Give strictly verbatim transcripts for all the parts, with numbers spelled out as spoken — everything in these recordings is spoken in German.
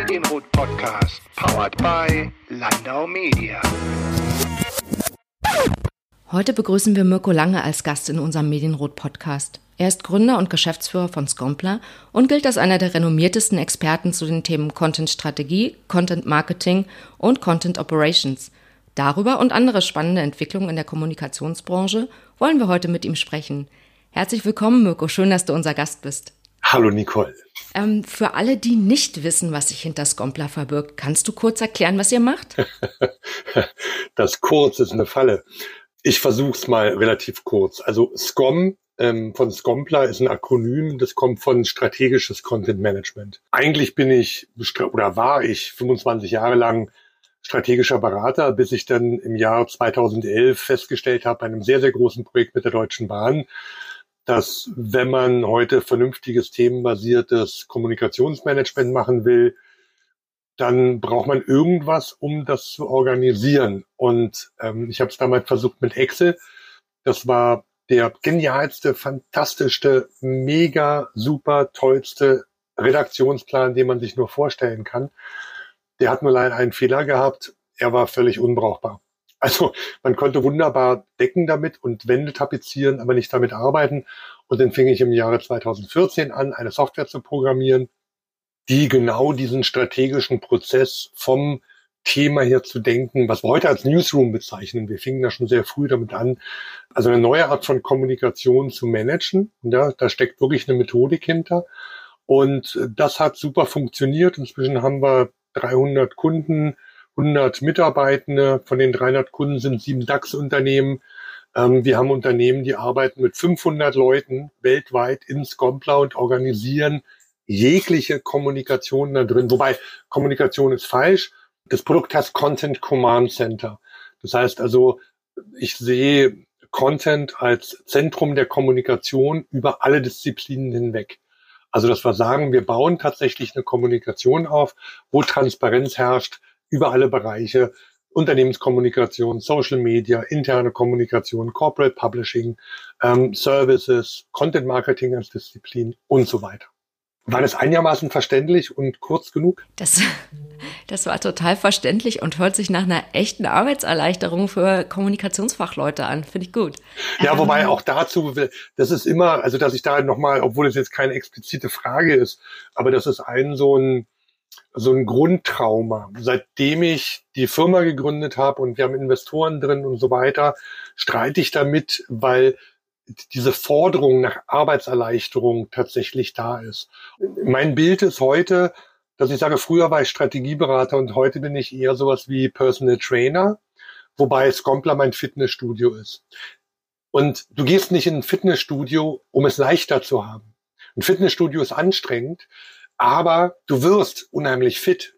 Medienrot Podcast, powered by Landau Media. Heute begrüßen wir Mirko Lange als Gast in unserem Medienrot Podcast. Er ist Gründer und Geschäftsführer von Scompla und gilt als einer der renommiertesten Experten zu den Themen Content-Strategie, Content-Marketing und Content-Operations. Darüber und andere spannende Entwicklungen in der Kommunikationsbranche wollen wir heute mit ihm sprechen. Herzlich willkommen, Mirko. Schön, dass du unser Gast bist. Hallo, Nicole. Ähm, für alle, die nicht wissen, was sich hinter Scompla verbirgt, kannst du kurz erklären, was ihr macht? Das kurz ist eine Falle. Ich versuche es mal relativ kurz. Also Scom ähm, von Scompla ist ein Akronym, das kommt von strategisches Content Management. Eigentlich bin ich oder war ich fünfundzwanzig Jahre lang strategischer Berater, bis ich dann im Jahr zweitausendelf festgestellt habe, bei einem sehr, sehr großen Projekt mit der Deutschen Bahn, dass wenn man heute vernünftiges themenbasiertes Kommunikationsmanagement machen will, dann braucht man irgendwas, um das zu organisieren. Und ähm, ich habe es damals versucht mit Excel. Das war der genialste, fantastischste, mega, super, tollste Redaktionsplan, den man sich nur vorstellen kann. Der hat nur leider einen Fehler gehabt. Er war völlig unbrauchbar. Also man konnte wunderbar decken damit und Wände tapezieren, aber nicht damit arbeiten. Und dann fing ich im Jahre zweitausendvierzehn an, eine Software zu programmieren, die genau diesen strategischen Prozess vom Thema her zu denken, was wir heute als Newsroom bezeichnen. Wir fingen da schon sehr früh damit an, also eine neue Art von Kommunikation zu managen. Ja, da steckt wirklich eine Methodik hinter. Und das hat super funktioniert. Inzwischen haben wir dreihundert Kunden, hundert Mitarbeitende. Von den dreihundert Kunden sind sieben DAX-Unternehmen. Ähm, wir haben Unternehmen, die arbeiten mit fünfhundert Leuten weltweit in Scompla und organisieren jegliche Kommunikation da drin. Wobei Kommunikation ist falsch. Das Produkt heißt Content Command Center. Das heißt also, ich sehe Content als Zentrum der Kommunikation über alle Disziplinen hinweg. Also, dass wir sagen, wir bauen tatsächlich eine Kommunikation auf, wo Transparenz herrscht über alle Bereiche, Unternehmenskommunikation, Social Media, interne Kommunikation, Corporate Publishing, ähm, Services, Content Marketing als Disziplin und so weiter. War das einigermaßen verständlich und kurz genug? Das, das war total verständlich und hört sich nach einer echten Arbeitserleichterung für Kommunikationsfachleute an. Finde ich gut. Ja, wobei auch dazu, das ist immer, also dass ich da nochmal, obwohl es jetzt keine explizite Frage ist, aber das ist ein so ein so ein Grundtrauma. Seitdem ich die Firma gegründet habe und wir haben Investoren drin und so weiter, streite ich damit, weil diese Forderung nach Arbeitserleichterung tatsächlich da ist. Mein Bild ist heute, dass ich sage, früher war ich Strategieberater und heute bin ich eher sowas wie Personal Trainer, wobei Scompla mein Fitnessstudio ist. Und du gehst nicht in ein Fitnessstudio, um es leichter zu haben. Ein Fitnessstudio ist anstrengend, aber du wirst unheimlich fit.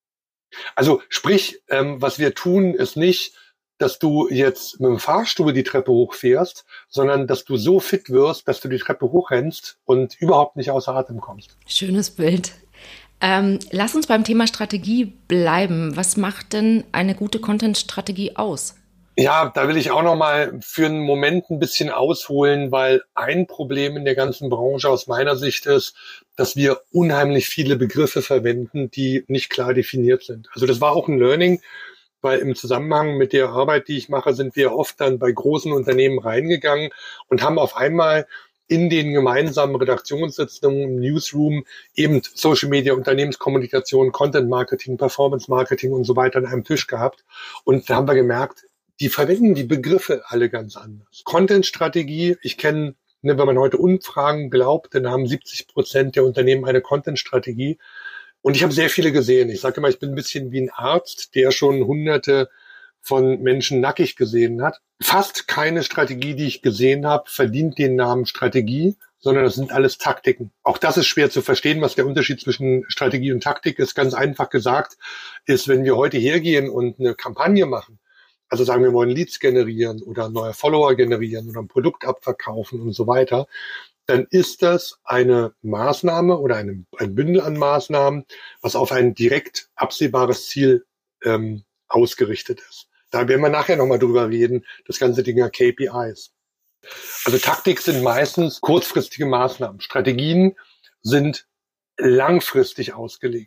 Also sprich, ähm, was wir tun, ist nicht, dass du jetzt mit dem Fahrstuhl die Treppe hochfährst, sondern dass du so fit wirst, dass du die Treppe hochrennst und überhaupt nicht außer Atem kommst. Schönes Bild. Ähm, lass uns beim Thema Strategie bleiben. Was macht denn eine gute Content-Strategie aus? Ja, da will ich auch noch mal für einen Moment ein bisschen ausholen, weil ein Problem in der ganzen Branche aus meiner Sicht ist, dass wir unheimlich viele Begriffe verwenden, die nicht klar definiert sind. Also das war auch ein Learning, weil im Zusammenhang mit der Arbeit, die ich mache, sind wir oft dann bei großen Unternehmen reingegangen und haben auf einmal in den gemeinsamen Redaktionssitzungen im Newsroom eben Social Media, Unternehmenskommunikation, Content Marketing, Performance Marketing und so weiter an einem Tisch gehabt. Und da haben wir gemerkt, die verwenden die Begriffe alle ganz anders. Content-Strategie, ich kenne, ne, wenn man heute Umfragen glaubt, dann haben siebzig Prozent der Unternehmen eine Content-Strategie. Und ich habe sehr viele gesehen. Ich sage immer, ich bin ein bisschen wie ein Arzt, der schon hunderte von Menschen nackig gesehen hat. Fast keine Strategie, die ich gesehen habe, verdient den Namen Strategie, sondern das sind alles Taktiken. Auch das ist schwer zu verstehen, was der Unterschied zwischen Strategie und Taktik ist. Ganz einfach gesagt ist, wenn wir heute hergehen und eine Kampagne machen, also sagen wir wollen Leads generieren oder neue Follower generieren oder ein Produkt abverkaufen und so weiter, dann ist das eine Maßnahme oder eine, ein Bündel an Maßnahmen, was auf ein direkt absehbares Ziel ähm, ausgerichtet ist. Da werden wir nachher nochmal drüber reden, das ganze Ding ja K P Is. Also Taktik sind meistens kurzfristige Maßnahmen. Strategien sind langfristig ausgelegt.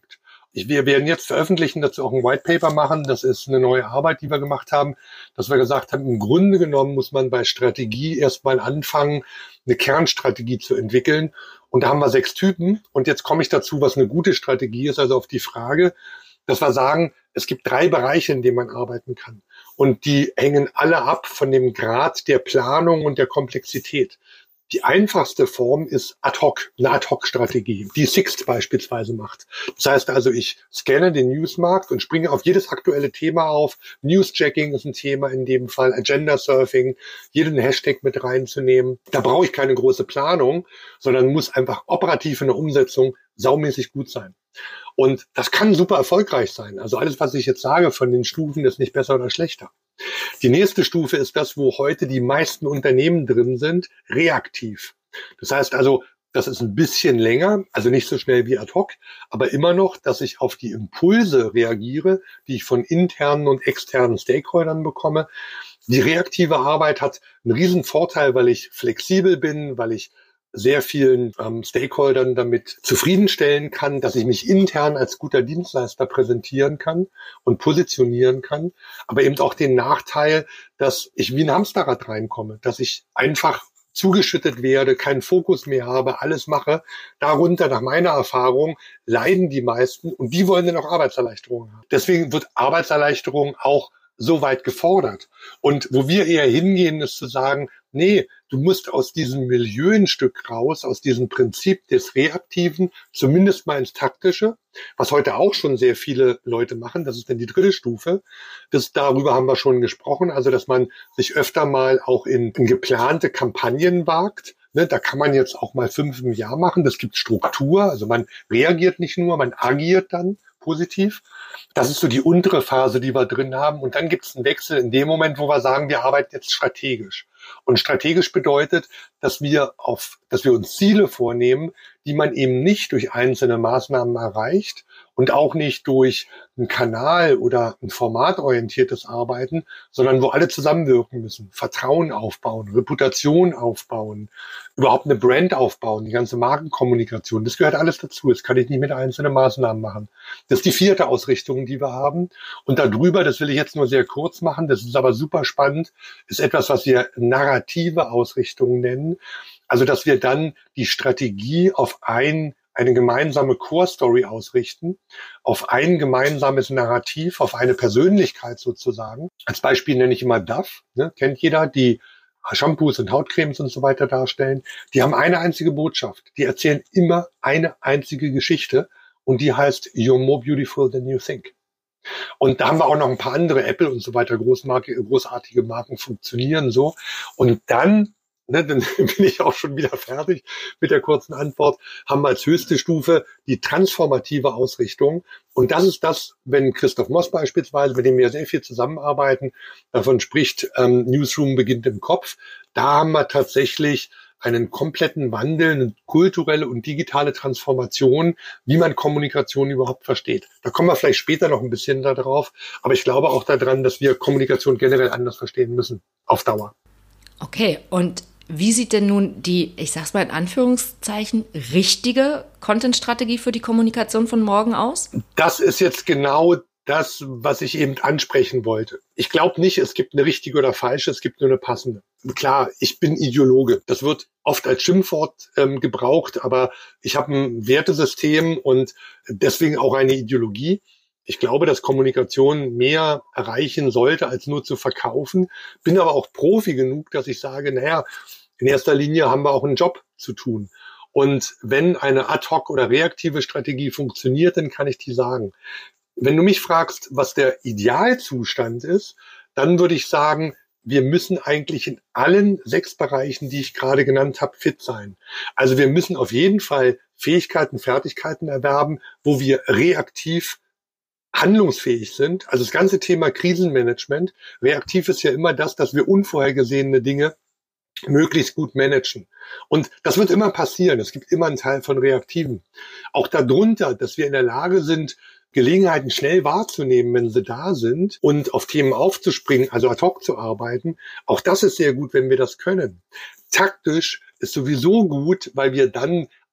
Wir werden jetzt veröffentlichen, dazu auch ein White Paper machen. Das ist eine neue Arbeit, die wir gemacht haben, dass wir gesagt haben, im Grunde genommen muss man bei Strategie erstmal anfangen, eine Kernstrategie zu entwickeln. Und da haben wir sechs Typen. Und jetzt komme ich dazu, was eine gute Strategie ist, also auf die Frage, dass wir sagen, es gibt drei Bereiche, in denen man arbeiten kann. Und die hängen alle ab von dem Grad der Planung und der Komplexität. Die einfachste Form ist Ad-Hoc, eine Ad-Hoc-Strategie, die Sixt beispielsweise macht. Das heißt also, ich scanne den Newsmarkt und springe auf jedes aktuelle Thema auf. News-Checking ist ein Thema in dem Fall, Agenda-Surfing, jeden Hashtag mit reinzunehmen. Da brauche ich keine große Planung, sondern muss einfach operativ in der Umsetzung saumäßig gut sein. Und das kann super erfolgreich sein. Also alles, was ich jetzt sage von den Stufen, ist nicht besser oder schlechter. Die nächste Stufe ist das, wo heute die meisten Unternehmen drin sind, reaktiv. Das heißt also, das ist ein bisschen länger, also nicht so schnell wie ad hoc, aber immer noch, dass ich auf die Impulse reagiere, die ich von internen und externen Stakeholdern bekomme. Die reaktive Arbeit hat einen riesen Vorteil, weil ich flexibel bin, weil ich sehr vielen ähm, Stakeholdern damit zufriedenstellen kann, dass ich mich intern als guter Dienstleister präsentieren kann und positionieren kann, aber eben auch den Nachteil, dass ich wie ein Hamsterrad reinkomme, dass ich einfach zugeschüttet werde, keinen Fokus mehr habe, alles mache. Darunter, nach meiner Erfahrung, leiden die meisten und die wollen dann auch Arbeitserleichterung haben. Deswegen wird Arbeitserleichterung auch so weit gefordert. Und wo wir eher hingehen, ist zu sagen, nee, du musst aus diesem Milieu ein Stück raus, aus diesem Prinzip des Reaktiven, zumindest mal ins Taktische, was heute auch schon sehr viele Leute machen. Das ist dann die dritte Stufe. Das, darüber haben wir schon gesprochen, also dass man sich öfter mal auch in, in geplante Kampagnen wagt. Ne, da kann man jetzt auch mal fünf im Jahr machen. Das gibt Struktur, also man reagiert nicht nur, man agiert dann positiv. Das ist so die untere Phase, die wir drin haben. Und dann gibt es einen Wechsel in dem Moment, wo wir sagen, wir arbeiten jetzt strategisch. Und strategisch bedeutet, dass wir auf, dass wir uns Ziele vornehmen, die man eben nicht durch einzelne Maßnahmen erreicht und auch nicht durch einen Kanal oder ein formatorientiertes Arbeiten, sondern wo alle zusammenwirken müssen. Vertrauen aufbauen, Reputation aufbauen, überhaupt eine Brand aufbauen, die ganze Markenkommunikation. Das gehört alles dazu. Das kann ich nicht mit einzelnen Maßnahmen machen. Das ist die vierte Ausrichtung, die wir haben. Und darüber, das will ich jetzt nur sehr kurz machen, das ist aber super spannend, ist etwas, was wir narrative Ausrichtung nennen. Also, dass wir dann die Strategie auf ein, eine gemeinsame Core-Story ausrichten, auf ein gemeinsames Narrativ, auf eine Persönlichkeit sozusagen. Als Beispiel nenne ich immer Dove, ne, kennt jeder, die Shampoos und Hautcremes und so weiter darstellen. Die haben eine einzige Botschaft. Die erzählen immer eine einzige Geschichte und die heißt You're more beautiful than you think. Und da haben wir auch noch ein paar andere, Apple und so weiter, Großmarke, großartige Marken funktionieren so. Und dann, ne, dann bin ich auch schon wieder fertig mit der kurzen Antwort, haben wir als höchste Stufe die transformative Ausrichtung. Und das ist das, wenn Christoph Moss beispielsweise, mit dem wir sehr viel zusammenarbeiten, davon spricht, ähm, Newsroom beginnt im Kopf. Da haben wir tatsächlich einen kompletten Wandel, eine kulturelle und digitale Transformation, wie man Kommunikation überhaupt versteht. Da kommen wir vielleicht später noch ein bisschen da drauf, aber ich glaube auch daran, dass wir Kommunikation generell anders verstehen müssen, auf Dauer. Okay, und wie sieht denn nun die, ich sag's mal in Anführungszeichen, richtige Content-Strategie für die Kommunikation von morgen aus? Das ist jetzt genau das, was ich eben ansprechen wollte. Ich glaube nicht, es gibt eine richtige oder falsche, es gibt nur eine passende. Klar, ich bin Ideologe. Das wird oft als Schimpfwort ähm, gebraucht, aber ich habe ein Wertesystem und deswegen auch eine Ideologie. Ich glaube, dass Kommunikation mehr erreichen sollte, als nur zu verkaufen. Bin aber auch Profi genug, dass ich sage, naja, in erster Linie haben wir auch einen Job zu tun. Und wenn eine Ad-Hoc oder reaktive Strategie funktioniert, dann kann ich die sagen. Wenn du mich fragst, was der Idealzustand ist, dann würde ich sagen, wir müssen eigentlich in allen sechs Bereichen, die ich gerade genannt habe, fit sein. Also wir müssen auf jeden Fall Fähigkeiten, Fertigkeiten erwerben, wo wir reaktiv handlungsfähig sind. Also das ganze Thema Krisenmanagement. Reaktiv ist ja immer das, dass wir unvorhergesehene Dinge möglichst gut managen. Und das wird immer passieren. Es gibt immer einen Teil von Reaktiven. Auch darunter, dass wir in der Lage sind, Gelegenheiten schnell wahrzunehmen, wenn sie da sind und auf Themen aufzuspringen, also ad hoc zu arbeiten. Auch das ist sehr gut, wenn wir das können. Taktisch ist sowieso gut, weil wir dann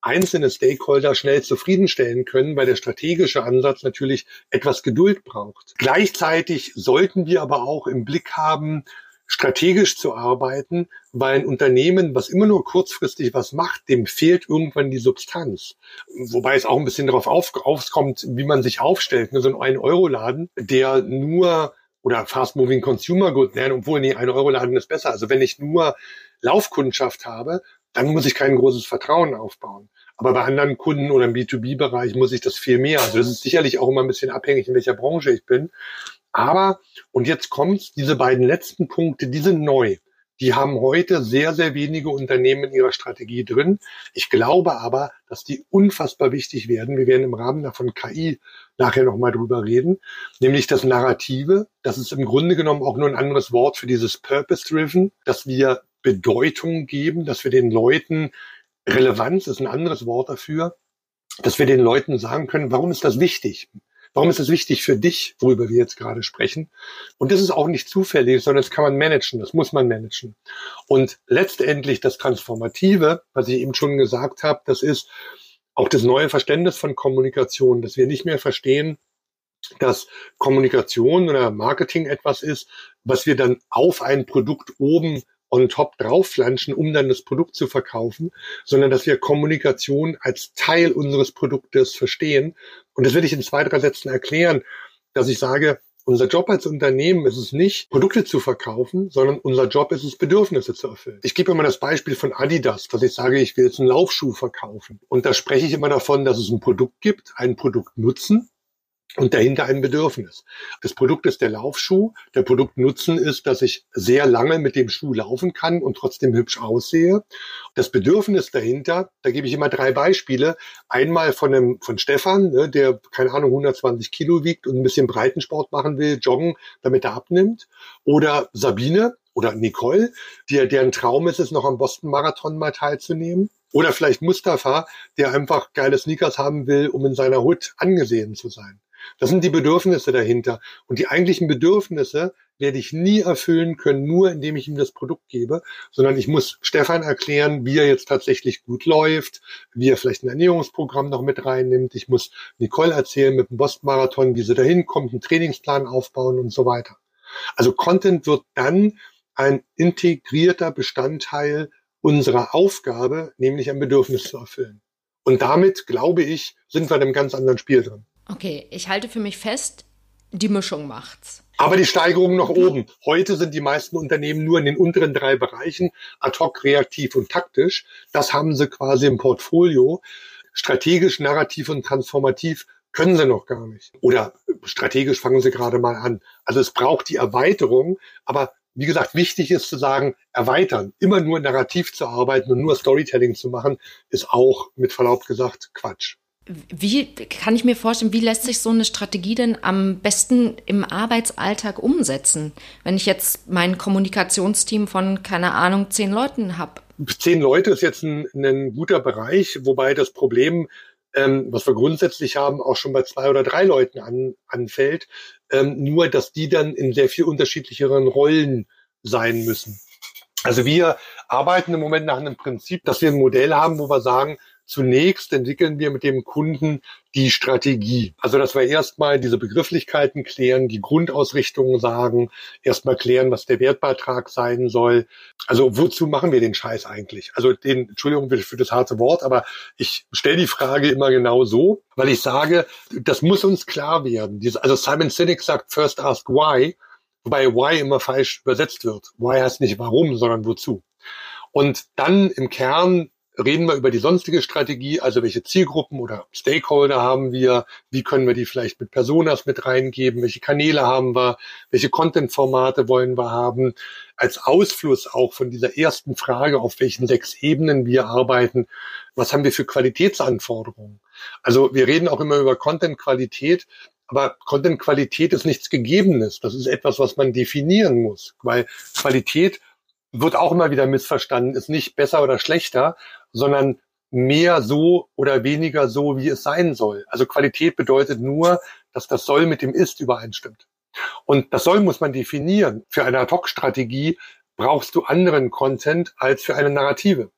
einzelne Stakeholder schnell zufriedenstellen können, weil der strategische Ansatz natürlich etwas Geduld braucht. Gleichzeitig sollten wir aber auch im Blick haben, strategisch zu arbeiten, weil ein Unternehmen, was immer nur kurzfristig was macht, dem fehlt irgendwann die Substanz. Wobei es auch ein bisschen darauf auf, aufkommt, wie man sich aufstellt. So ein ein-Euro-Laden, der nur, oder Fast-Moving Consumer Good, ne, obwohl, nee, ein-Euro-Laden ist besser. Also wenn ich nur Laufkundschaft habe, dann muss ich kein großes Vertrauen aufbauen. Aber bei anderen Kunden oder im B zwei B-Bereich muss ich das viel mehr. Also das ist sicherlich auch immer ein bisschen abhängig, in welcher Branche ich bin. Aber, und jetzt kommt's, diese beiden letzten Punkte, die sind neu. Die haben heute sehr, sehr wenige Unternehmen in ihrer Strategie drin. Ich glaube aber, dass die unfassbar wichtig werden. Wir werden im Rahmen davon K I nachher nochmal drüber reden. Nämlich das Narrative. Das ist im Grunde genommen auch nur ein anderes Wort für dieses Purpose-Driven, dass wir Bedeutung geben, dass wir den Leuten, Relevanz ist ein anderes Wort dafür, dass wir den Leuten sagen können, warum ist das wichtig? Warum ist es wichtig für dich, worüber wir jetzt gerade sprechen? Und das ist auch nicht zufällig, sondern das kann man managen, das muss man managen. Und letztendlich das Transformative, was ich eben schon gesagt habe, das ist auch das neue Verständnis von Kommunikation, dass wir nicht mehr verstehen, dass Kommunikation oder Marketing etwas ist, was wir dann auf ein Produkt oben on top draufflanschen, um dann das Produkt zu verkaufen, sondern dass wir Kommunikation als Teil unseres Produktes verstehen. Und das will ich in zwei, drei Sätzen erklären, dass ich sage, unser Job als Unternehmen ist es nicht, Produkte zu verkaufen, sondern unser Job ist es, Bedürfnisse zu erfüllen. Ich gebe immer das Beispiel von Adidas, dass ich sage, ich will jetzt einen Laufschuh verkaufen. Und da spreche ich immer davon, dass es ein Produkt gibt, ein Produkt nutzen, und dahinter ein Bedürfnis. Das Produkt ist der Laufschuh. Der Produktnutzen ist, dass ich sehr lange mit dem Schuh laufen kann und trotzdem hübsch aussehe. Das Bedürfnis dahinter, da gebe ich immer drei Beispiele. Einmal von einem, von Stefan, ne, der, keine Ahnung, hundertzwanzig Kilo wiegt und ein bisschen Breitensport machen will, joggen, damit er abnimmt. Oder Sabine oder Nicole, die, deren Traum ist es, noch am Boston-Marathon mal teilzunehmen. Oder vielleicht Mustafa, der einfach geile Sneakers haben will, um in seiner Hood angesehen zu sein. Das sind die Bedürfnisse dahinter. Und die eigentlichen Bedürfnisse werde ich nie erfüllen können, nur indem ich ihm das Produkt gebe, sondern ich muss Stefan erklären, wie er jetzt tatsächlich gut läuft, wie er vielleicht ein Ernährungsprogramm noch mit reinnimmt. Ich muss Nicole erzählen mit dem Boston-Marathon, wie sie dahin kommt, einen Trainingsplan aufbauen und so weiter. Also Content wird dann ein integrierter Bestandteil unserer Aufgabe, nämlich ein Bedürfnis zu erfüllen. Und damit, glaube ich, sind wir in einem ganz anderen Spiel drin. Okay, ich halte für mich fest, die Mischung macht's. Aber die Steigerung nach oben. Heute sind die meisten Unternehmen nur in den unteren drei Bereichen, ad hoc, reaktiv und taktisch. Das haben sie quasi im Portfolio. Strategisch, narrativ und transformativ können sie noch gar nicht. Oder strategisch fangen sie gerade mal an. Also es braucht die Erweiterung, aber wie gesagt, wichtig ist zu sagen, erweitern. Immer nur narrativ zu arbeiten und nur Storytelling zu machen, ist auch, mit Verlaub gesagt, Quatsch. Wie kann ich mir vorstellen, wie lässt sich so eine Strategie denn am besten im Arbeitsalltag umsetzen, wenn ich jetzt mein Kommunikationsteam von, keine Ahnung, zehn Leuten habe? Zehn Leute ist jetzt ein, ein guter Bereich, wobei das Problem, ähm, was wir grundsätzlich haben, auch schon bei zwei oder drei Leuten an, anfällt, ähm, nur dass die dann in sehr viel unterschiedlicheren Rollen sein müssen. Also wir arbeiten im Moment nach einem Prinzip, dass wir ein Modell haben, wo wir sagen, zunächst entwickeln wir mit dem Kunden die Strategie. Also, dass wir erstmal diese Begrifflichkeiten klären, die Grundausrichtungen sagen, erstmal klären, was der Wertbeitrag sein soll. Also, wozu machen wir den Scheiß eigentlich? Also, den, Entschuldigung für das harte Wort, aber ich stelle die Frage immer genau so, weil ich sage, das muss uns klar werden. Also, Simon Sinek sagt, first ask why, wobei why immer falsch übersetzt wird. Why heißt nicht warum, sondern wozu. Und dann im Kern reden wir über die sonstige Strategie, also welche Zielgruppen oder Stakeholder haben wir, wie können wir die vielleicht mit Personas mit reingeben, welche Kanäle haben wir, welche Content-Formate wollen wir haben, als Ausfluss auch von dieser ersten Frage, auf welchen sechs Ebenen wir arbeiten, was haben wir für Qualitätsanforderungen. Also wir reden auch immer über Content-Qualität, aber Content-Qualität ist nichts Gegebenes, das ist etwas, was man definieren muss, weil Qualität wird auch immer wieder missverstanden, ist nicht besser oder schlechter, sondern mehr so oder weniger so, wie es sein soll. Also Qualität bedeutet nur, dass das Soll mit dem Ist übereinstimmt. Und das Soll muss man definieren. Für eine Ad-Hoc-Strategie brauchst du anderen Content als für eine Narrative.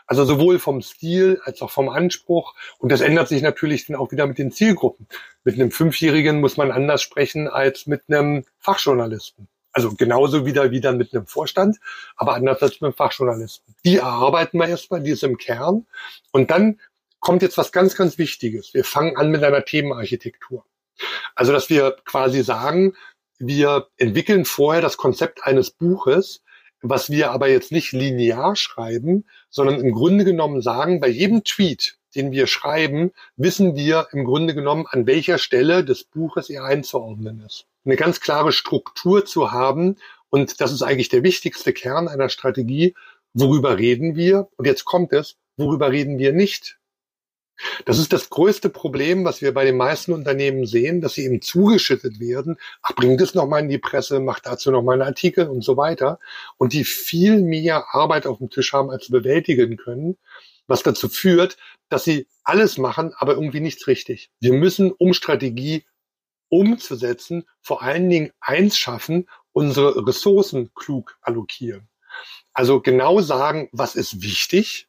Also sowohl vom Stil als auch vom Anspruch. Und das ändert sich natürlich dann auch wieder mit den Zielgruppen. Mit einem Fünfjährigen muss man anders sprechen als mit einem Fachjournalisten. Also genauso wieder wie dann mit einem Vorstand, aber anders als mit einem Fachjournalisten. Die erarbeiten wir erstmal, die ist im Kern. Und dann kommt jetzt was ganz, ganz Wichtiges. Wir fangen an mit einer Themenarchitektur. Also dass wir quasi sagen, wir entwickeln vorher das Konzept eines Buches, was wir aber jetzt nicht linear schreiben, sondern im Grunde genommen sagen, bei jedem Tweet, den wir schreiben, wissen wir im Grunde genommen, an welcher Stelle des Buches er einzuordnen ist. Eine ganz klare Struktur zu haben, und das ist eigentlich der wichtigste Kern einer Strategie, worüber reden wir? Und jetzt kommt es, worüber reden wir nicht? Das ist das größte Problem, was wir bei den meisten Unternehmen sehen, dass sie eben zugeschüttet werden. Ach, bringt es nochmal in die Presse, macht dazu nochmal einen Artikel und so weiter. Und die viel mehr Arbeit auf dem Tisch haben, als sie bewältigen können, was dazu führt, dass sie alles machen, aber irgendwie nichts richtig. Wir müssen, um Strategie umzusetzen, vor allen Dingen eins schaffen, unsere Ressourcen klug allokieren. Also genau sagen, was ist wichtig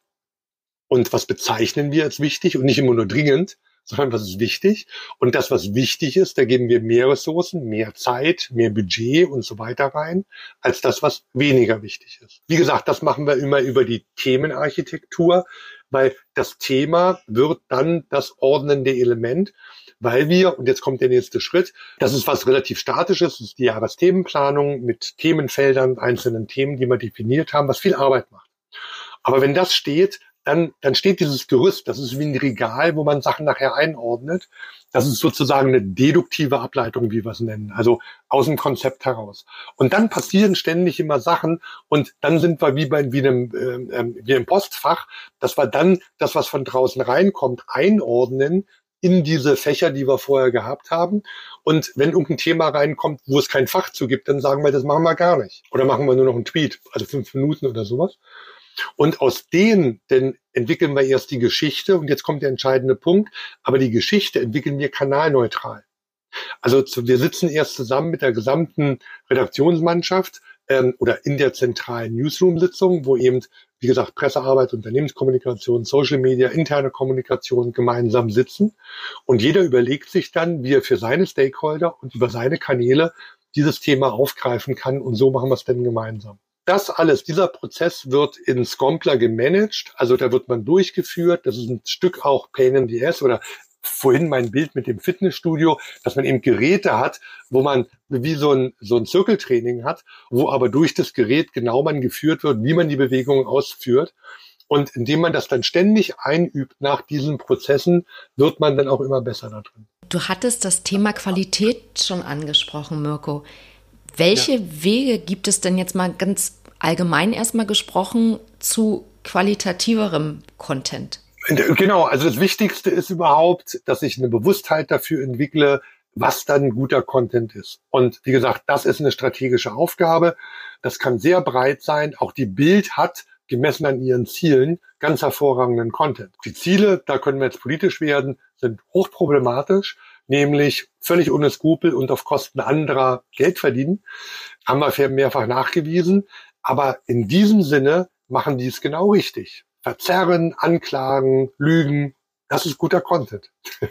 und was bezeichnen wir als wichtig und nicht immer nur dringend, sondern was ist wichtig. Und das, was wichtig ist, da geben wir mehr Ressourcen, mehr Zeit, mehr Budget und so weiter rein, als das, was weniger wichtig ist. Wie gesagt, das machen wir immer über die Themenarchitektur, weil das Thema wird dann das ordnende Element, weil wir, und jetzt kommt der nächste Schritt, das ist was relativ Statisches, das ist die Jahresthemenplanung mit Themenfeldern, einzelnen Themen, die wir definiert haben, was viel Arbeit macht. Aber wenn das steht, dann, dann steht dieses Gerüst, das ist wie ein Regal, wo man Sachen nachher einordnet. Das ist sozusagen eine deduktive Ableitung, wie wir es nennen, also aus dem Konzept heraus. Und dann passieren ständig immer Sachen und dann sind wir wie bei wie einem, äh, wie im Postfach, dass wir dann das, was von draußen reinkommt, einordnen in diese Fächer, die wir vorher gehabt haben. Und wenn irgendein Thema reinkommt, wo es kein Fach zu gibt, dann sagen wir, das machen wir gar nicht. Oder machen wir nur noch einen Tweet, also fünf Minuten oder sowas. Und aus denen denn entwickeln wir erst die Geschichte, und jetzt kommt der entscheidende Punkt, aber die Geschichte entwickeln wir kanalneutral. Also zu, wir sitzen erst zusammen mit der gesamten Redaktionsmannschaft ähm, oder in der zentralen Newsroom-Sitzung, wo eben, wie gesagt, Pressearbeit, Unternehmenskommunikation, Social Media, interne Kommunikation gemeinsam sitzen. Und jeder überlegt sich dann, wie er für seine Stakeholder und über seine Kanäle dieses Thema aufgreifen kann, und so machen wir es dann gemeinsam. Das alles, dieser Prozess wird in Scompler gemanagt, also da wird man durchgeführt, das ist ein Stück auch Pain in the Ass, oder vorhin mein Bild mit dem Fitnessstudio, dass man eben Geräte hat, wo man wie so ein, so ein Zirkeltraining hat, wo aber durch das Gerät genau man geführt wird, wie man die Bewegungen ausführt. Und indem man das dann ständig einübt nach diesen Prozessen, wird man dann auch immer besser da drin. Du hattest das Thema Qualität schon angesprochen, Mirko. Welche ja. Wege gibt es denn jetzt mal ganz allgemein erstmal gesprochen zu qualitativerem Content? Genau, also das Wichtigste ist überhaupt, dass ich eine Bewusstheit dafür entwickle, was dann guter Content ist. Und wie gesagt, das ist eine strategische Aufgabe. Das kann sehr breit sein. Auch die Bild hat, gemessen an ihren Zielen, ganz hervorragenden Content. Die Ziele, da können wir jetzt politisch werden, sind hochproblematisch, nämlich völlig ohne Skrupel und auf Kosten anderer Geld verdienen. Haben wir mehrfach nachgewiesen. Aber in diesem Sinne machen die es genau richtig. Verzerren, anklagen, lügen, das ist guter Content.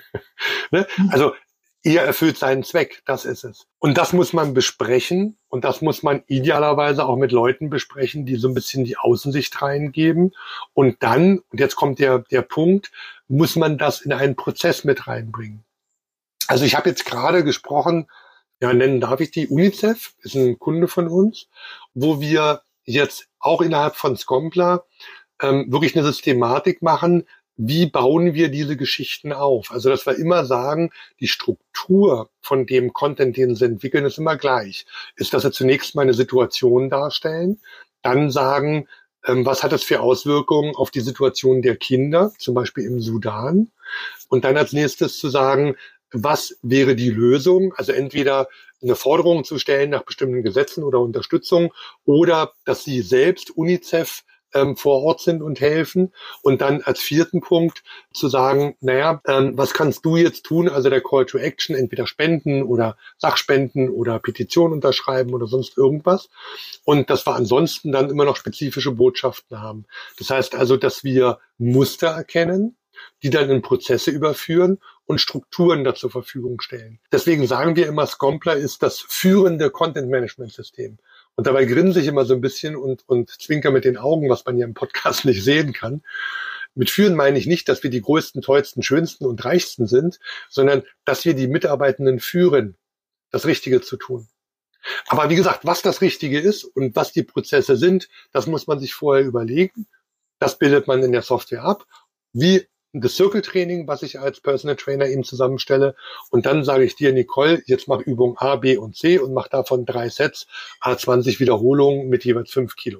Ne? Also er erfüllt seinen Zweck, das ist es. Und das muss man besprechen, und das muss man idealerweise auch mit Leuten besprechen, die so ein bisschen die Außensicht reingeben. Und dann, und jetzt kommt der, der Punkt, muss man das in einen Prozess mit reinbringen. Also ich habe jetzt gerade gesprochen, ja, nennen darf ich die, UNICEF, ist ein Kunde von uns, wo wir jetzt auch innerhalb von Scompler ähm, wirklich eine Systematik machen, wie bauen wir diese Geschichten auf. Also dass wir immer sagen, die Struktur von dem Content, den sie entwickeln, ist immer gleich. Ist, dass wir zunächst mal eine Situation darstellen, dann sagen, ähm, was hat das für Auswirkungen auf die Situation der Kinder, zum Beispiel im Sudan, und dann als nächstes zu sagen, was wäre die Lösung? Also entweder eine Forderung zu stellen nach bestimmten Gesetzen oder Unterstützung, oder dass sie selbst, UNICEF, ähm, vor Ort sind und helfen. Und dann als vierten Punkt zu sagen, naja, ähm, was kannst du jetzt tun? Also der Call to Action, entweder spenden oder Sachspenden oder Petition unterschreiben oder sonst irgendwas. Und dass wir ansonsten dann immer noch spezifische Botschaften haben. Das heißt also, dass wir Muster erkennen, die dann in Prozesse überführen und Strukturen da zur Verfügung stellen. Deswegen sagen wir immer, Scompler ist das führende Content-Management-System. Und dabei grinse ich immer so ein bisschen und, und zwinker mit den Augen, was man ja im Podcast nicht sehen kann. Mit führen meine ich nicht, dass wir die größten, tollsten, schönsten und reichsten sind, sondern dass wir die Mitarbeitenden führen, das Richtige zu tun. Aber wie gesagt, was das Richtige ist und was die Prozesse sind, das muss man sich vorher überlegen. Das bildet man in der Software ab, wie das Circle-Training, was ich als Personal Trainer eben zusammenstelle. Und dann sage ich dir, Nicole, jetzt mach Übung A, B und C und mach davon drei Sets, a zwanzig Wiederholungen mit jeweils fünf Kilo.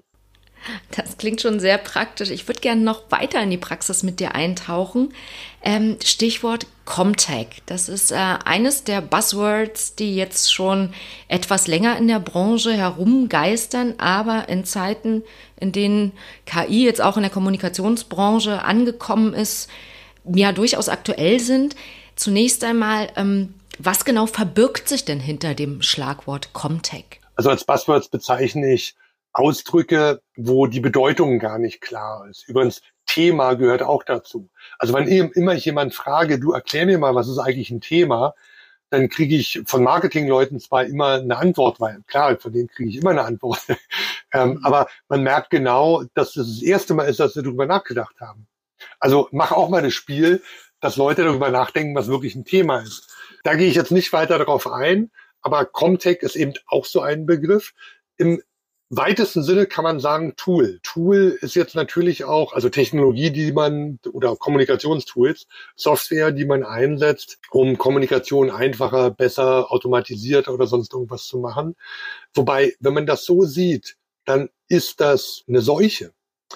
Das klingt schon sehr praktisch. Ich würde gerne noch weiter in die Praxis mit dir eintauchen. Ähm, Stichwort Comtech. Das ist äh, eines der Buzzwords, die jetzt schon etwas länger in der Branche herumgeistern, aber in Zeiten, in denen K I jetzt auch in der Kommunikationsbranche angekommen ist, ja durchaus aktuell sind. Zunächst einmal, ähm, was genau verbirgt sich denn hinter dem Schlagwort Comtech? Also als Buzzwords bezeichne ich Ausdrücke, wo die Bedeutung gar nicht klar ist. Übrigens, Thema gehört auch dazu. Also wenn immer ich jemand frage, du erklär mir mal, was ist eigentlich ein Thema, dann kriege ich von Marketingleuten zwar immer eine Antwort, weil klar, von denen kriege ich immer eine Antwort. ähm, aber man merkt genau, dass das das erste Mal ist, dass wir darüber nachgedacht haben. Also mach auch mal das Spiel, dass Leute darüber nachdenken, was wirklich ein Thema ist. Da gehe ich jetzt nicht weiter darauf ein, aber Comtech ist eben auch so ein Begriff. Im weitesten Sinne kann man sagen Tool. Tool ist jetzt natürlich auch, also Technologie, die man, oder Kommunikationstools, Software, die man einsetzt, um Kommunikation einfacher, besser, automatisiert oder sonst irgendwas zu machen. Wobei, wenn man das so sieht, dann ist das eine Seuche.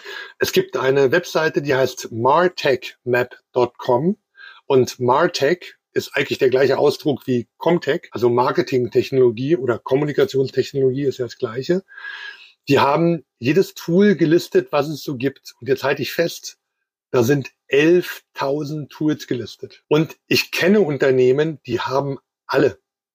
Es gibt eine Webseite, die heißt martech map punkt com und Martech ist eigentlich der gleiche Ausdruck wie Comtech, also Marketingtechnologie oder Kommunikationstechnologie ist ja das Gleiche. Die haben jedes Tool gelistet, was es so gibt. Und jetzt halte ich fest, da sind elftausend Tools gelistet. Und ich kenne Unternehmen, die haben alle.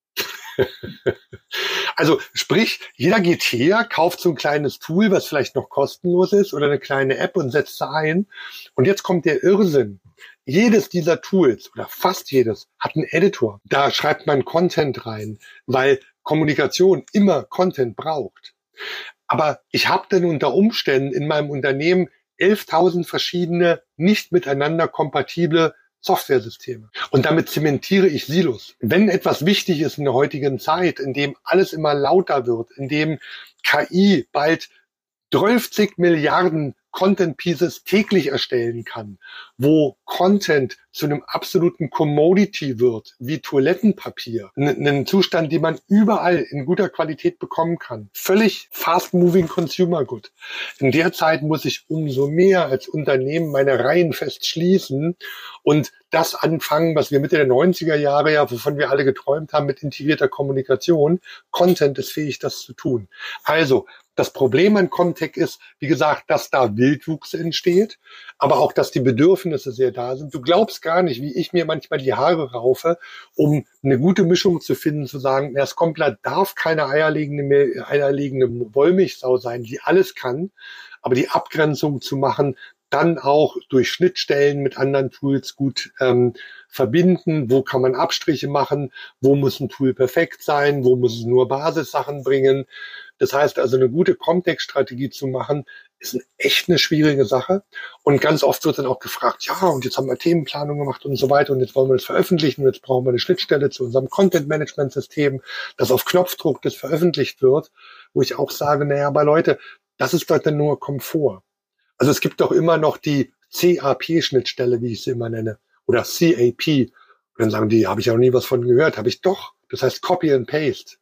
Also sprich, jeder geht her, kauft so ein kleines Tool, was vielleicht noch kostenlos ist oder eine kleine App und setzt sie ein. Und jetzt kommt der Irrsinn. Jedes dieser Tools oder fast jedes hat einen Editor. Da schreibt man Content rein, weil Kommunikation immer Content braucht. Aber ich habe dann unter Umständen in meinem Unternehmen elftausend verschiedene, nicht miteinander kompatible Softwaresysteme. Und damit zementiere ich Silos. Wenn etwas wichtig ist in der heutigen Zeit, in dem alles immer lauter wird, in dem K I bald dreißig Milliarden Content Pieces täglich erstellen kann, wo Content zu einem absoluten Commodity wird, wie Toilettenpapier, einen Zustand, den man überall in guter Qualität bekommen kann. Völlig fast-moving Consumer Good. In der Zeit muss ich umso mehr als Unternehmen meine Reihen fest schließen und das anfangen, was wir Mitte der neunziger Jahre ja, wovon wir alle geträumt haben, mit integrierter Kommunikation. Content ist fähig, das zu tun. Also, das Problem an Comtech ist, wie gesagt, dass da Wildwuchs entsteht, aber auch, dass die Bedürfnisse sehr da sind. Du glaubst gar nicht, wie ich mir manchmal die Haare raufe, um eine gute Mischung zu finden, zu sagen, der Scompler darf keine eierlegende, eierlegende Wollmilchsau sein, die alles kann, aber die Abgrenzung zu machen, dann auch durch Schnittstellen mit anderen Tools gut ähm, verbinden. Wo kann man Abstriche machen? Wo muss ein Tool perfekt sein? Wo muss es nur Basissachen bringen? Das heißt also, eine gute Comtech-Strategie zu machen, ist echt eine schwierige Sache. Und ganz oft wird dann auch gefragt, ja, und jetzt haben wir Themenplanung gemacht und so weiter und jetzt wollen wir das veröffentlichen und jetzt brauchen wir eine Schnittstelle zu unserem Content-Management-System, das auf Knopfdruck das veröffentlicht wird, wo ich auch sage, naja, aber Leute, das ist doch dann nur Komfort. Also es gibt doch immer noch die C A P-Schnittstelle, wie ich sie immer nenne, oder C A P. Und dann sagen die, habe ich ja noch nie was von gehört. Habe ich doch. Das heißt Copy and Paste.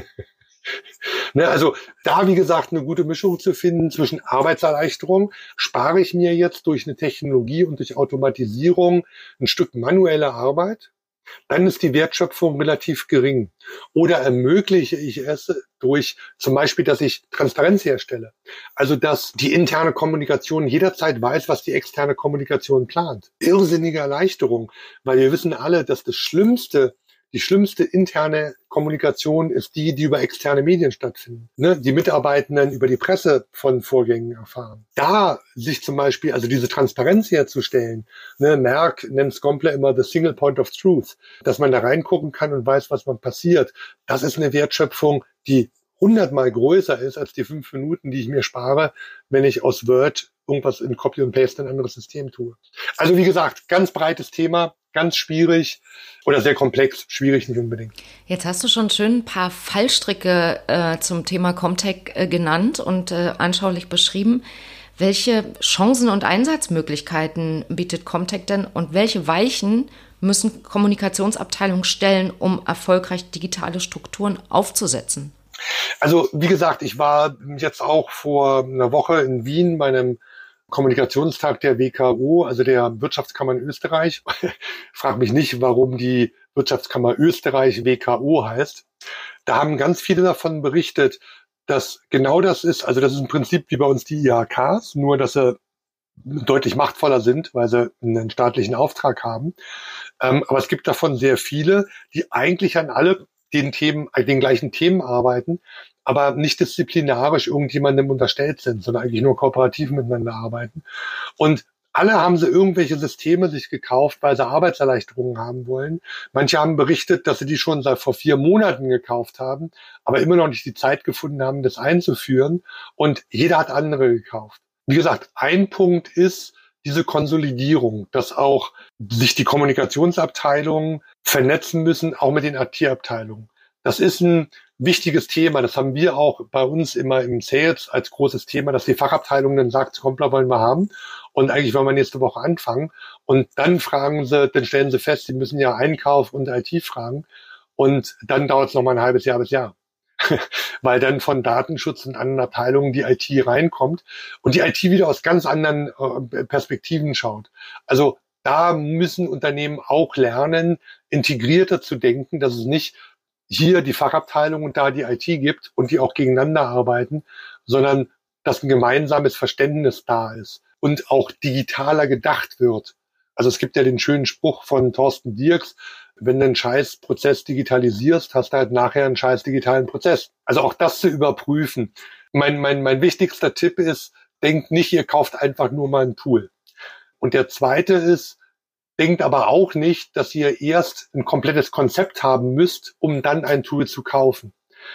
Ne, also da, wie gesagt, eine gute Mischung zu finden zwischen Arbeitserleichterung, spare ich mir jetzt durch eine Technologie und durch Automatisierung ein Stück manuelle Arbeit dann ist die Wertschöpfung relativ gering. Oder ermögliche ich es durch zum Beispiel, dass ich Transparenz herstelle. Also, dass die interne Kommunikation jederzeit weiß, was die externe Kommunikation plant. Irrsinnige Erleichterung, weil wir wissen alle, dass das Schlimmste, die schlimmste interne Kommunikation ist die, die über externe Medien stattfinden. Ne? Die Mitarbeitenden über die Presse von Vorgängen erfahren. Da sich zum Beispiel, also diese Transparenz herzustellen, ne? Merck nennt Scompler immer the single point of truth, dass man da reingucken kann und weiß, was man passiert. Das ist eine Wertschöpfung, die hundertmal größer ist als die fünf Minuten, die ich mir spare, wenn ich aus Word irgendwas in Copy und Paste in ein anderes System tue. Also wie gesagt, ganz breites Thema, ganz schwierig oder sehr komplex, schwierig nicht unbedingt. Jetzt hast du schon schön ein paar Fallstricke äh, zum Thema Comtech äh, genannt und äh, anschaulich beschrieben. Welche Chancen und Einsatzmöglichkeiten bietet Comtech denn und welche Weichen müssen Kommunikationsabteilungen stellen, um erfolgreich digitale Strukturen aufzusetzen? Also wie gesagt, ich war jetzt auch vor einer Woche in Wien bei einem Kommunikationstag der W K O, also der Wirtschaftskammer in Österreich. Frag mich nicht, warum die Wirtschaftskammer Österreich W K O heißt. Da haben ganz viele davon berichtet, dass genau das ist, also das ist im Prinzip wie bei uns die I H Ks, nur dass sie deutlich machtvoller sind, weil sie einen staatlichen Auftrag haben. Ähm, aber es gibt davon sehr viele, die eigentlich an alle den Themen, den gleichen Themen arbeiten, aber nicht disziplinarisch irgendjemandem unterstellt sind, sondern eigentlich nur kooperativ miteinander arbeiten. Und alle haben sie irgendwelche Systeme sich gekauft, weil sie Arbeitserleichterungen haben wollen. Manche haben berichtet, dass sie die schon seit vor vier Monaten gekauft haben, aber immer noch nicht die Zeit gefunden haben, das einzuführen. Und jeder hat andere gekauft. Wie gesagt, ein Punkt ist diese Konsolidierung, dass auch sich die Kommunikationsabteilungen vernetzen müssen, auch mit den I T-Abteilungen. Das ist ein wichtiges Thema. Das haben wir auch bei uns immer im Sales als großes Thema, dass die Fachabteilung dann sagt, Scompler wollen wir haben. Und eigentlich wollen wir nächste Woche anfangen. Und dann fragen sie, dann stellen sie fest, sie müssen ja Einkauf und I T fragen. Und dann dauert es noch mal ein halbes Jahr bis Jahr. Weil dann von Datenschutz und anderen Abteilungen die I T reinkommt und die I T wieder aus ganz anderen äh, Perspektiven schaut. Also da müssen Unternehmen auch lernen, integrierter zu denken, dass es nicht hier die Fachabteilung und da die I T gibt und die auch gegeneinander arbeiten, sondern dass ein gemeinsames Verständnis da ist und auch digitaler gedacht wird. Also es gibt ja den schönen Spruch von Thorsten Dirks, wenn du einen scheiß Prozess digitalisierst, hast du halt nachher einen scheiß digitalen Prozess. Also auch das zu überprüfen. Mein, mein, mein wichtigster Tipp ist, denkt nicht, ihr kauft einfach nur mal ein Tool. Und der zweite ist, denkt aber auch nicht, dass ihr erst ein komplettes Konzept haben müsst, um dann ein Tool zu kaufen.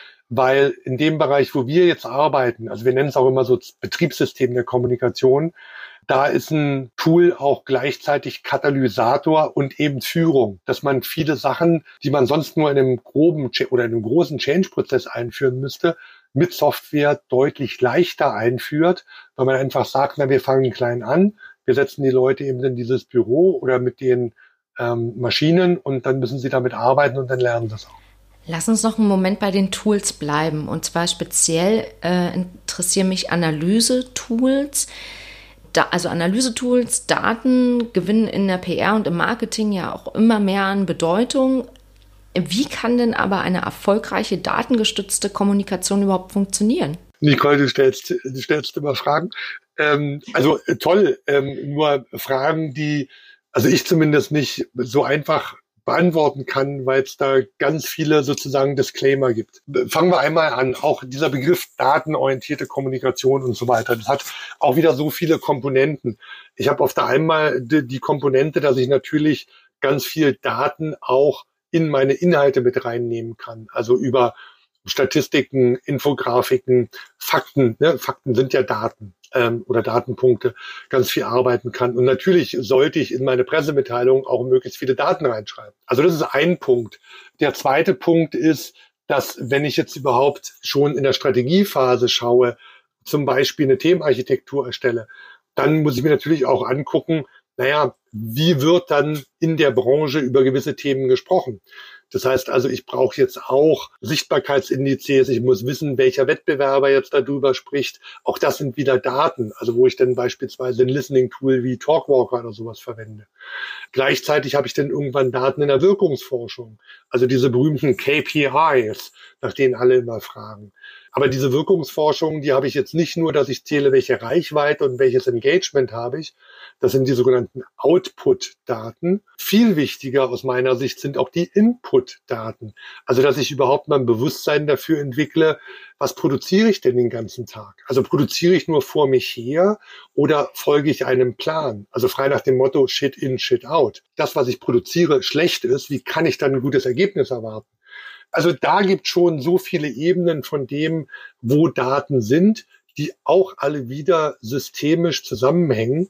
Weil in dem Bereich, wo wir jetzt arbeiten, also wir nennen es auch immer so Betriebssystem der Kommunikation, da ist ein Tool auch gleichzeitig Katalysator und eben Führung, dass man viele Sachen, die man sonst nur in einem groben oder in einem großen Change-Prozess einführen müsste, mit Software deutlich leichter einführt, weil man einfach sagt, na, wir fangen klein an, wir setzen die Leute eben in dieses Büro oder mit den ähm, Maschinen und dann müssen sie damit arbeiten und dann lernen das auch. Lass uns noch einen Moment bei den Tools bleiben. Und zwar speziell äh, interessieren mich Analyse-Tools. Da, also Analyse-Tools, Daten gewinnen in der P R und im Marketing ja auch immer mehr an Bedeutung. Wie kann denn aber eine erfolgreiche datengestützte Kommunikation überhaupt funktionieren? Nicole, du stellst, du stellst immer Fragen. Ähm, also toll, ähm, nur Fragen, die, also ich zumindest nicht so einfach beantworten kann, weil es da ganz viele sozusagen Disclaimer gibt. Fangen wir einmal an. Auch dieser Begriff datenorientierte Kommunikation und so weiter, das hat auch wieder so viele Komponenten. Ich habe auf der einmal die, die Komponente, dass ich natürlich ganz viel Daten auch in meine Inhalte mit reinnehmen kann. Also über Statistiken, Infografiken, Fakten. Ne? Fakten sind ja Daten ähm, oder Datenpunkte, ganz viel arbeiten kann. Und natürlich sollte ich in meine Pressemitteilung auch möglichst viele Daten reinschreiben. Also das ist ein Punkt. Der zweite Punkt ist, dass wenn ich jetzt überhaupt schon in der Strategiephase schaue, zum Beispiel eine Themenarchitektur erstelle, dann muss ich mir natürlich auch angucken, naja, wie wird dann in der Branche über gewisse Themen gesprochen? Das heißt also, ich brauche jetzt auch Sichtbarkeitsindizes, ich muss wissen, welcher Wettbewerber jetzt darüber spricht. Auch das sind wieder Daten, also wo ich dann beispielsweise ein Listening-Tool wie Talkwalker oder sowas verwende. Gleichzeitig habe ich dann irgendwann Daten in der Wirkungsforschung, also diese berühmten K P Is, nach denen alle immer fragen. Aber diese Wirkungsforschung, die habe ich jetzt nicht nur, dass ich zähle, welche Reichweite und welches Engagement habe ich. Das sind die sogenannten Output-Daten. Viel wichtiger aus meiner Sicht sind auch die Input-Daten. Also, dass ich überhaupt mal ein Bewusstsein dafür entwickle, was produziere ich denn den ganzen Tag? Also produziere ich nur vor mich her oder folge ich einem Plan? Also frei nach dem Motto Shit in, Shit out. Das, was ich produziere, schlecht ist, wie kann ich dann ein gutes Ergebnis erwarten? Also da gibt es schon so viele Ebenen von dem, wo Daten sind, die auch alle wieder systemisch zusammenhängen.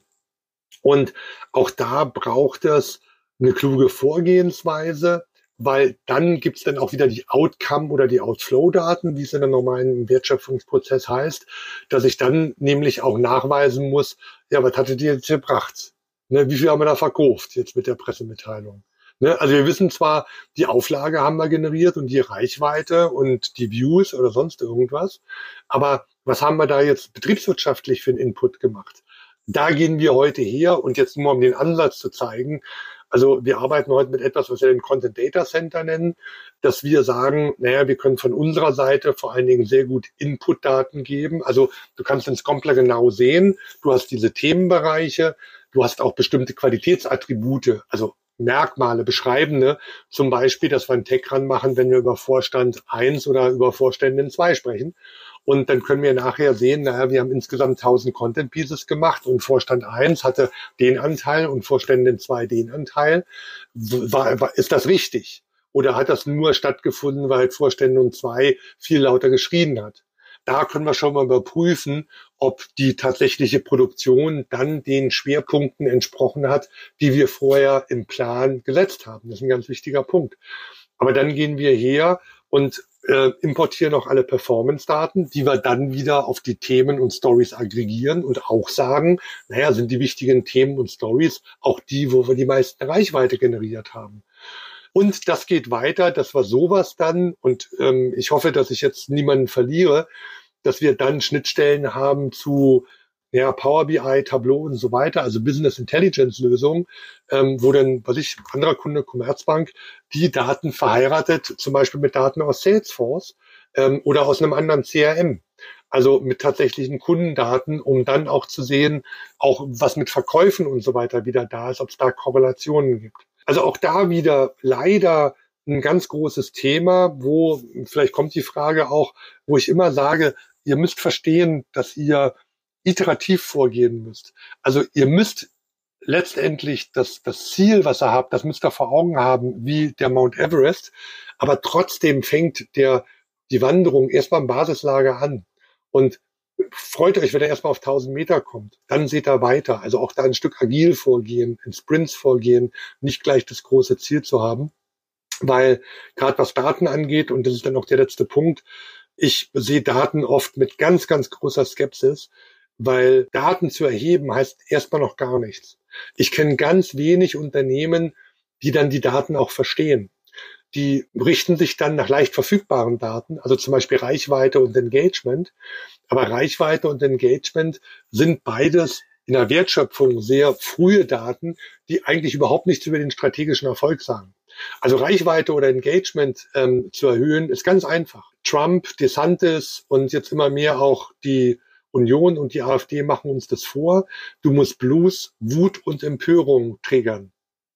Und auch da braucht es eine kluge Vorgehensweise, weil dann gibt es dann auch wieder die Outcome- oder die Outflow-Daten, wie es in einem normalen Wertschöpfungsprozess heißt, dass ich dann nämlich auch nachweisen muss, ja, was hattet ihr jetzt gebracht? Ne, wie viel haben wir da verkauft jetzt mit der Pressemitteilung? Ne, also wir wissen zwar, die Auflage haben wir generiert und die Reichweite und die Views oder sonst irgendwas, aber was haben wir da jetzt betriebswirtschaftlich für einen Input gemacht? Da gehen wir heute her und jetzt nur um den Ansatz zu zeigen. Also wir arbeiten heute mit etwas, was wir den Content Data Center nennen, dass wir sagen, naja, wir können von unserer Seite vor allen Dingen sehr gut Input-Daten geben. Also du kannst den Scompler genau sehen, du hast diese Themenbereiche, du hast auch bestimmte Qualitätsattribute, also Merkmale, beschreibende, zum Beispiel, dass wir einen Tag ranmachen, wenn wir über Vorstand eins oder über Vorständin zwei sprechen. Und dann können wir nachher sehen, naja, wir haben insgesamt tausend Content Pieces gemacht und Vorstand eins hatte den Anteil und Vorständin zwei den Anteil. War, war, ist das richtig? Oder hat das nur stattgefunden, weil Vorständin zwei viel lauter geschrien hat? Da können wir schon mal überprüfen, ob die tatsächliche Produktion dann den Schwerpunkten entsprochen hat, die wir vorher im Plan gesetzt haben. Das ist ein ganz wichtiger Punkt. Aber dann gehen wir her und äh, importieren auch alle Performance-Daten, die wir dann wieder auf die Themen und Stories aggregieren und auch sagen, naja, sind die wichtigen Themen und Stories auch die, wo wir die meisten Reichweite generiert haben. Und das geht weiter, dass wir sowas dann, und ähm, ich hoffe, dass ich jetzt niemanden verliere, dass wir dann Schnittstellen haben zu ja, Power B I, Tableau und so weiter, also Business Intelligence Lösungen, ähm, wo dann, was ich, anderer Kunde, Commerzbank, die Daten verheiratet, zum Beispiel mit Daten aus Salesforce ähm, oder aus einem anderen C R M. Also mit tatsächlichen Kundendaten, um dann auch zu sehen, auch was mit Verkäufen und so weiter wieder da ist, ob es da Korrelationen gibt. Also auch da wieder leider ein ganz großes Thema, wo, vielleicht kommt die Frage auch, wo ich immer sage, ihr müsst verstehen, dass ihr iterativ vorgehen müsst. Also ihr müsst letztendlich das, das Ziel, was ihr habt, das müsst ihr vor Augen haben, wie der Mount Everest. Aber trotzdem fängt der, die Wanderung erstmal im Basislager an. Und freut euch, wenn ihr erstmal auf tausend Meter kommt. Dann seht ihr weiter. Also auch da ein Stück agil vorgehen, in Sprints vorgehen, nicht gleich das große Ziel zu haben. Weil gerade was Daten angeht, und das ist dann auch der letzte Punkt, ich sehe Daten oft mit ganz, ganz großer Skepsis, weil Daten zu erheben heißt erstmal noch gar nichts. Ich kenne ganz wenig Unternehmen, die dann die Daten auch verstehen. Die richten sich dann nach leicht verfügbaren Daten, also zum Beispiel Reichweite und Engagement. Aber Reichweite und Engagement sind beides in der Wertschöpfung sehr frühe Daten, die eigentlich überhaupt nichts über den strategischen Erfolg sagen. Also Reichweite oder Engagement ähm, zu erhöhen, ist ganz einfach. Trump, DeSantis und jetzt immer mehr auch die Union und die AfD machen uns das vor. Du musst bloß Wut und Empörung triggern.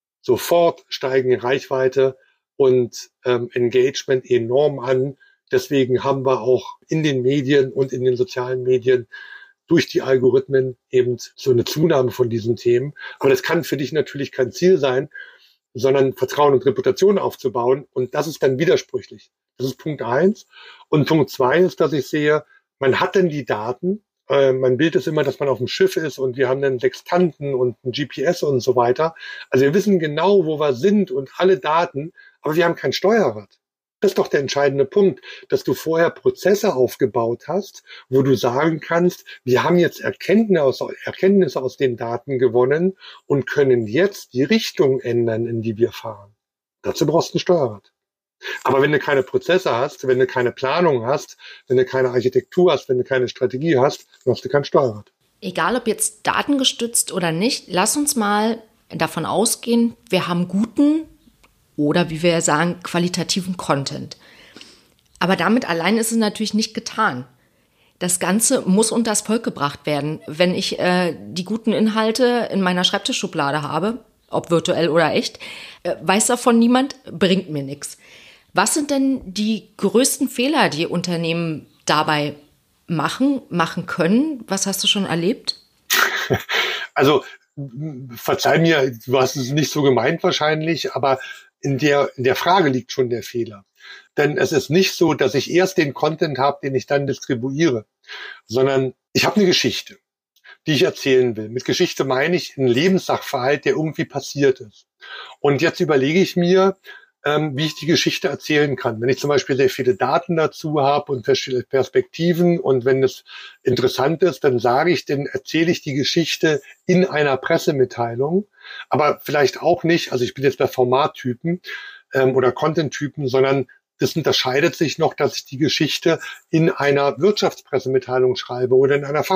Sofort steigen Reichweite und ähm, Engagement enorm an. Deswegen haben wir auch in den Medien und in den sozialen Medien durch die Algorithmen eben so eine Zunahme von diesen Themen. Aber das kann für dich natürlich kein Ziel sein, sondern Vertrauen und Reputation aufzubauen. Und das ist dann widersprüchlich. Das ist Punkt eins. Und Punkt zwei ist, dass ich sehe, man hat denn die Daten. Äh, mein Bild ist immer, dass man auf dem Schiff ist und wir haben dann Sextanten und ein G P S und so weiter. Also wir wissen genau, wo wir sind und alle Daten, aber wir haben kein Steuerrad. Das ist doch der entscheidende Punkt, dass du vorher Prozesse aufgebaut hast, wo du sagen kannst, wir haben jetzt Erkenntnisse aus, Erkenntnisse aus den Daten gewonnen und können jetzt die Richtung ändern, in die wir fahren. Dazu brauchst du ein Steuerrad. Aber wenn du keine Prozesse hast, wenn du keine Planung hast, wenn du keine Architektur hast, wenn du keine Strategie hast, dann hast du kein Steuerrad. Egal ob jetzt datengestützt oder nicht, lass uns mal davon ausgehen, wir haben guten oder wie wir sagen, qualitativen Content. Aber damit allein ist es natürlich nicht getan. Das Ganze muss unters Volk gebracht werden. Wenn ich äh, die guten Inhalte in meiner Schreibtischschublade habe, ob virtuell oder echt, äh, weiß davon niemand, bringt mir nichts. Was sind denn die größten Fehler, die Unternehmen dabei machen, machen können? Was hast du schon erlebt? Also, verzeih mir, du hast es nicht so gemeint wahrscheinlich, aber in der, in der Frage liegt schon der Fehler. Denn es ist nicht so, dass ich erst den Content habe, den ich dann distribuiere, sondern ich habe eine Geschichte, die ich erzählen will. Mit Geschichte meine ich einen Lebenssachverhalt, der irgendwie passiert ist. Und jetzt überlege ich mir, ähm, wie ich die Geschichte erzählen kann. Wenn ich zum Beispiel sehr viele Daten dazu habe und verschiedene Perspektiven und wenn es interessant ist, dann sage ich, dann erzähle ich die Geschichte in einer Pressemitteilung, aber vielleicht auch nicht, also ich bin jetzt bei Formattypen ähm, oder Content-Typen, sondern das unterscheidet sich noch, dass ich die Geschichte in einer Wirtschaftspressemitteilung schreibe oder in einer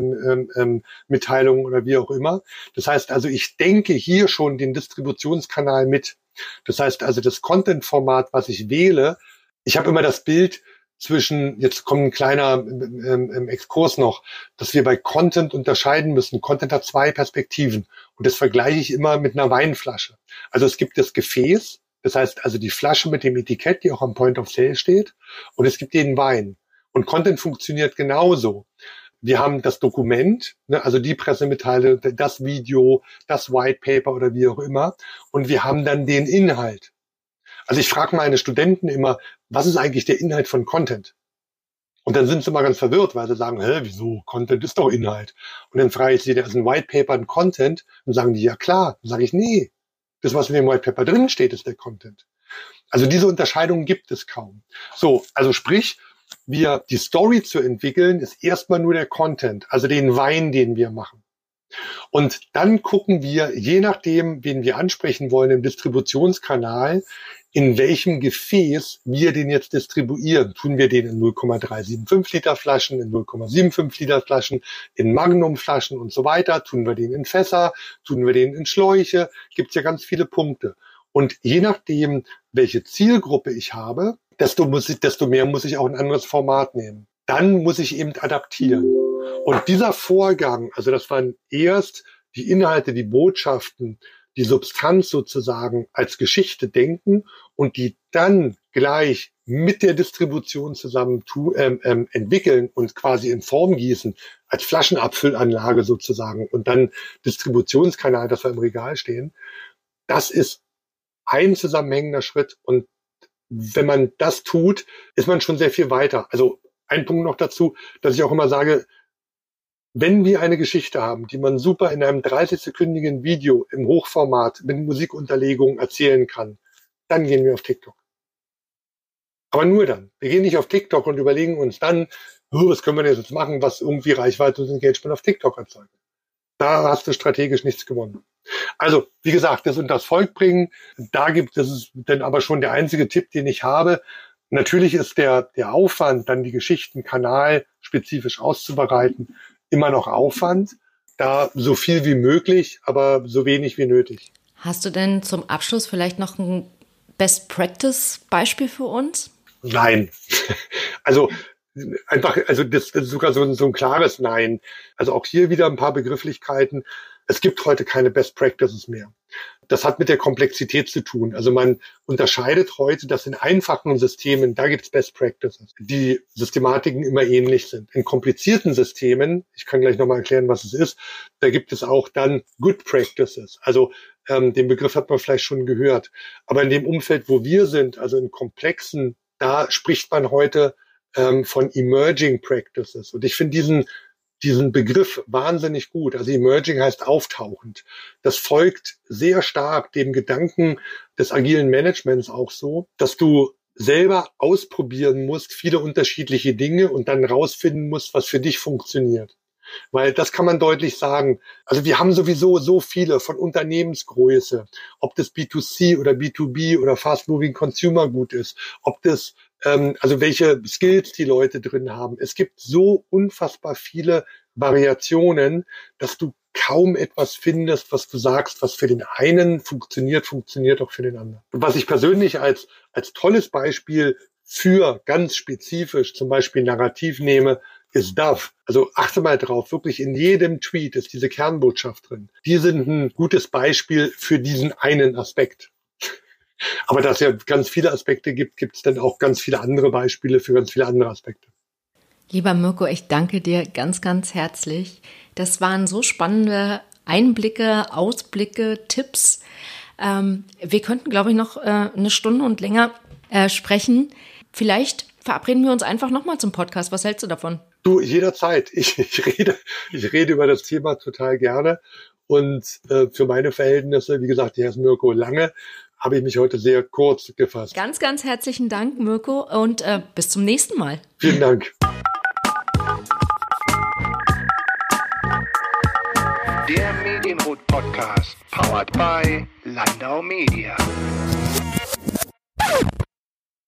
Fachpressemitteilung ähm, ähm, oder wie auch immer. Das heißt also, ich denke hier schon den Distributionskanal mit. Das heißt also, das Content-Format, was ich wähle, ich habe immer das Bild zwischen, jetzt kommt ein kleiner ähm, Exkurs noch, dass wir bei Content unterscheiden müssen. Content hat zwei Perspektiven und das vergleiche ich immer mit einer Weinflasche. Also es gibt das Gefäß, das heißt also die Flasche mit dem Etikett, die auch am Point of Sale steht, und es gibt den Wein. Und Content funktioniert genauso. Wir haben das Dokument, ne, also die Pressemitteilung, das Video, das White Paper oder wie auch immer, und wir haben dann den Inhalt. Also ich frage meine Studenten immer, was ist eigentlich der Inhalt von Content? Und dann sind sie immer ganz verwirrt, weil sie sagen, hä, wieso? Content ist doch Inhalt. Und dann frage ich sie, da ist ein White Paper ein Content? Und sagen die, ja klar. Dann sage ich, nee. Das, was in dem White Paper drin steht, ist der Content. Also diese Unterscheidung gibt es kaum. So, also sprich, wir die Story zu entwickeln, ist erstmal nur der Content, also den Wein, den wir machen. Und dann gucken wir, je nachdem, wen wir ansprechen wollen im Distributionskanal, in welchem Gefäß wir den jetzt distribuieren. Tun wir den in null Komma drei sieben fünf Liter Flaschen, in null Komma sieben fünf Liter Flaschen, in Magnum-Flaschen und so weiter? Tun wir den in Fässer? Tun wir den in Schläuche? Gibt es ja ganz viele Punkte. Und je nachdem, welche Zielgruppe ich habe, desto, muss ich, desto mehr muss ich auch ein anderes Format nehmen. Dann muss ich eben adaptieren. Und dieser Vorgang, also das waren erst die Inhalte, die Botschaften, die Substanz sozusagen als Geschichte denken und die dann gleich mit der Distribution zusammen tu, ähm, ähm, entwickeln und quasi in Form gießen, als Flaschenabfüllanlage sozusagen und dann Distributionskanal, dass wir im Regal stehen, das ist ein zusammenhängender Schritt. Und wenn man das tut, ist man schon sehr viel weiter. Also ein Punkt noch dazu, dass ich auch immer sage, wenn wir eine Geschichte haben, die man super in einem dreißig-sekündigen Video im Hochformat mit Musikunterlegung erzählen kann, dann gehen wir auf TikTok. Aber nur dann. Wir gehen nicht auf TikTok und überlegen uns dann, oh, was können wir denn jetzt machen, was irgendwie Reichweite und Engagement auf TikTok erzeugt. Da hast du strategisch nichts gewonnen. Also, wie gesagt, das unter das Volk bringen, da gibt es, das ist dann aber schon der einzige Tipp, den ich habe. Natürlich ist der, der Aufwand, dann die Geschichten kanalspezifisch auszubereiten, immer noch Aufwand, da so viel wie möglich, aber so wenig wie nötig. Hast du denn zum Abschluss vielleicht noch ein Best-Practice-Beispiel für uns? Nein. Also einfach, also das, das ist sogar so, so ein klares Nein. Also auch hier wieder ein paar Begrifflichkeiten. Es gibt heute keine Best Practices mehr. Das hat mit der Komplexität zu tun. Also man unterscheidet heute, dass in einfachen Systemen, da gibt es Best Practices, die Systematiken immer ähnlich sind. In komplizierten Systemen, ich kann gleich nochmal erklären, was es ist, da gibt es auch dann Good Practices. Also ähm, den Begriff hat man vielleicht schon gehört. Aber in dem Umfeld, wo wir sind, also in komplexen, da spricht man heute ähm, von Emerging Practices. Und ich finde diesen diesen Begriff wahnsinnig gut. Also Emerging heißt auftauchend. Das folgt sehr stark dem Gedanken des agilen Managements auch so, dass du selber ausprobieren musst, viele unterschiedliche Dinge und dann rausfinden musst, was für dich funktioniert. Weil das kann man deutlich sagen. Also wir haben sowieso so viele von Unternehmensgröße, ob das B zwei C oder B zwei B oder Fast Moving Consumer Gut ist, ob das, ähm, also welche Skills die Leute drin haben. Es gibt so unfassbar viele Variationen, dass du kaum etwas findest, was du sagst, was für den einen funktioniert, funktioniert auch für den anderen. Und was ich persönlich als, als tolles Beispiel für ganz spezifisch zum Beispiel Narrativ nehme, ist Dove. Also achte mal drauf, wirklich in jedem Tweet ist diese Kernbotschaft drin. Die sind ein gutes Beispiel für diesen einen Aspekt. Aber dass es ja ganz viele Aspekte gibt, gibt es dann auch ganz viele andere Beispiele für ganz viele andere Aspekte. Lieber Mirko, ich danke dir ganz, ganz herzlich. Das waren so spannende Einblicke, Ausblicke, Tipps. Ähm, wir könnten, glaube ich, noch äh, eine Stunde und länger äh, sprechen. Vielleicht verabreden wir uns einfach nochmal zum Podcast. Was hältst du davon? Du, jederzeit. Ich, ich rede, ich rede über das Thema total gerne. Und äh, für meine Verhältnisse, wie gesagt, hier ist Mirko Lange, habe ich mich heute sehr kurz gefasst. Ganz, ganz herzlichen Dank, Mirko, und äh, bis zum nächsten Mal. Vielen Dank. Der Medienrot-Podcast, powered by Landau Media.